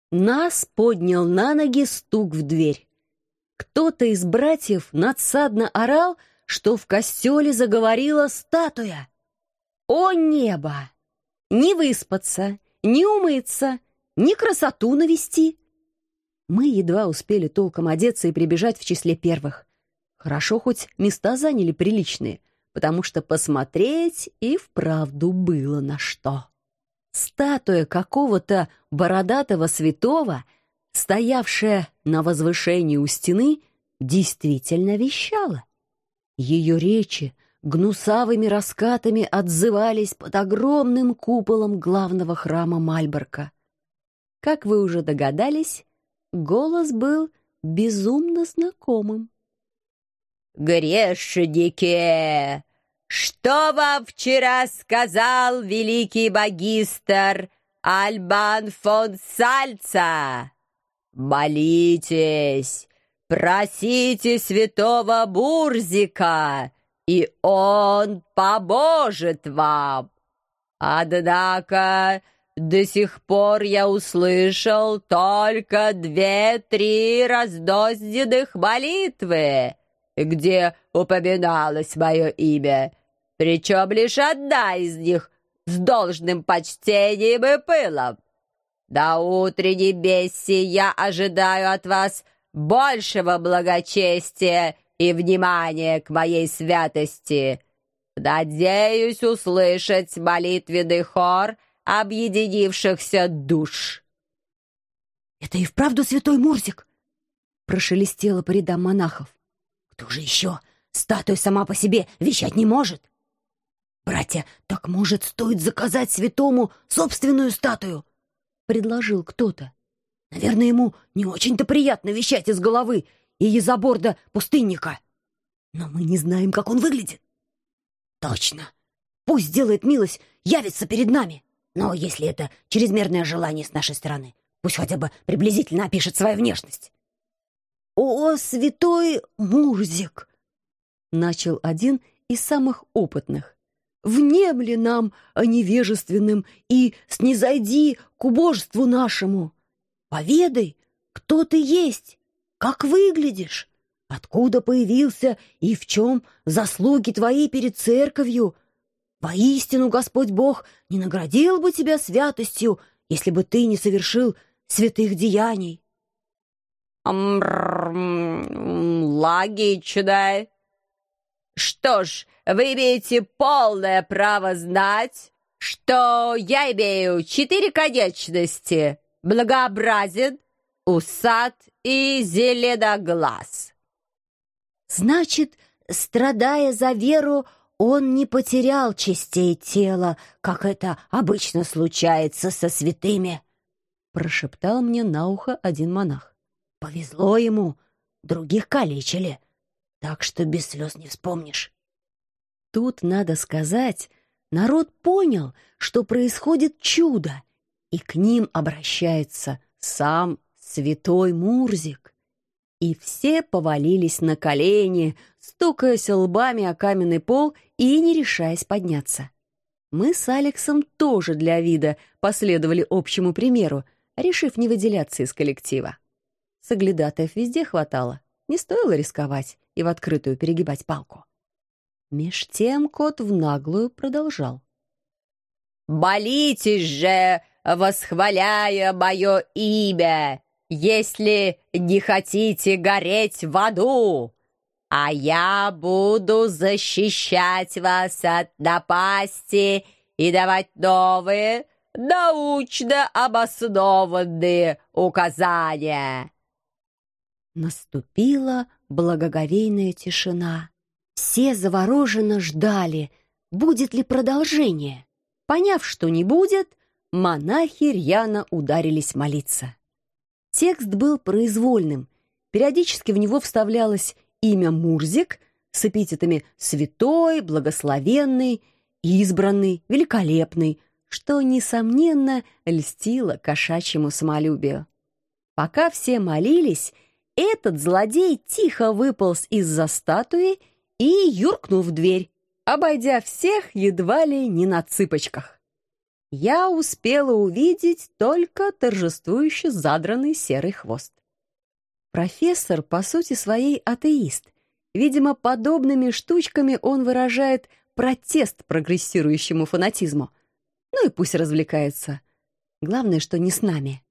Нас поднял на ноги стук в дверь. Кто-то из братьев надсадно орал, что в костеле заговорила статуя. О небо! Не выспаться, не умыться, ни красоту навести. Мы едва успели толком одеться и прибежать в числе первых. Хорошо, хоть места заняли приличные, потому что посмотреть и вправду было на что. Статуя какого-то бородатого святого, стоявшая на возвышении у стены, действительно вещала. Ее речи гнусавыми раскатами отзывались под огромным куполом главного храма Мальборка. Как вы уже догадались, голос был безумно знакомым. «Грешники! Что вам вчера сказал великий магистр Альбан фон Сальца? Молитесь, просите святого Мурзика, и он поможет вам. Однако до сих пор я услышал только 2-3 раздозненных молитвы, где упоминалось мое имя, причем лишь одна из них с должным почтением и пылом. До утренней мессы я ожидаю от вас большего благочестия и внимания к моей святости. Надеюсь услышать молитвенный хор объединившихся душ». «Это и вправду святой Мурзик?» — прошелестело по рядам монахов. «Кто же еще? Статуя сама по себе вещать не может. Братья, так, может, стоит заказать святому собственную статую?» — предложил кто-то. «Наверное, ему не очень-то приятно вещать из головы и из-за борда пустынника. Но мы не знаем, как он выглядит». «Точно. Пусть сделает милость, явится перед нами. Но если это чрезмерное желание с нашей стороны, пусть хотя бы приблизительно опишет свою внешность». «О, святой Мурзик!» — начал один из самых опытных. «Внемли нам, невежественным, и снизойди к убожеству нашему. Поведай, кто ты есть, как выглядишь, откуда появился и в чем заслуги твои перед церковью. Воистину, Господь Бог не наградил бы тебя святостью, если бы ты не совершил святых деяний». «Логично. Что ж, вы имеете полное право знать, что я имею 4 конечности: благообразен, усат и зеленоглаз». «Значит, страдая за веру, он не потерял частей тела, как это обычно случается со святыми», — прошептал мне на ухо один монах. «Повезло ему, других калечили, так что без слез не вспомнишь». Тут, надо сказать, народ понял, что происходит чудо, и к ним обращается сам святой Мурзик. И все повалились на колени, стукаясь лбами о каменный пол и не решаясь подняться. Мы с Алексом тоже для вида последовали общему примеру, решив не выделяться из коллектива. Соглядатаев везде хватало, не стоило рисковать и в открытую перегибать палку. Меж тем кот в наглую продолжал. «Молитесь же, восхваляя мое имя, если не хотите гореть в аду, а я буду защищать вас от напасти и давать новые, научно обоснованные указания». Наступила благоговейная тишина. Все завороженно ждали, будет ли продолжение. Поняв, что не будет, монахи рьяно ударились молиться. Текст был произвольным. Периодически в него вставлялось имя Мурзик с эпитетами «святой», «благословенный», «избранный», «великолепный», что, несомненно, льстило кошачьему самолюбию. Пока все молились, этот злодей тихо выполз из-за статуи и юркнул в дверь, обойдя всех едва ли не на цыпочках. я успела увидеть только торжествующе задранный серый хвост. Профессор, по сути своей, атеист. Видимо, подобными штучками он выражает протест прогрессирующему фанатизму. Ну и пусть развлекается. Главное, что не с нами.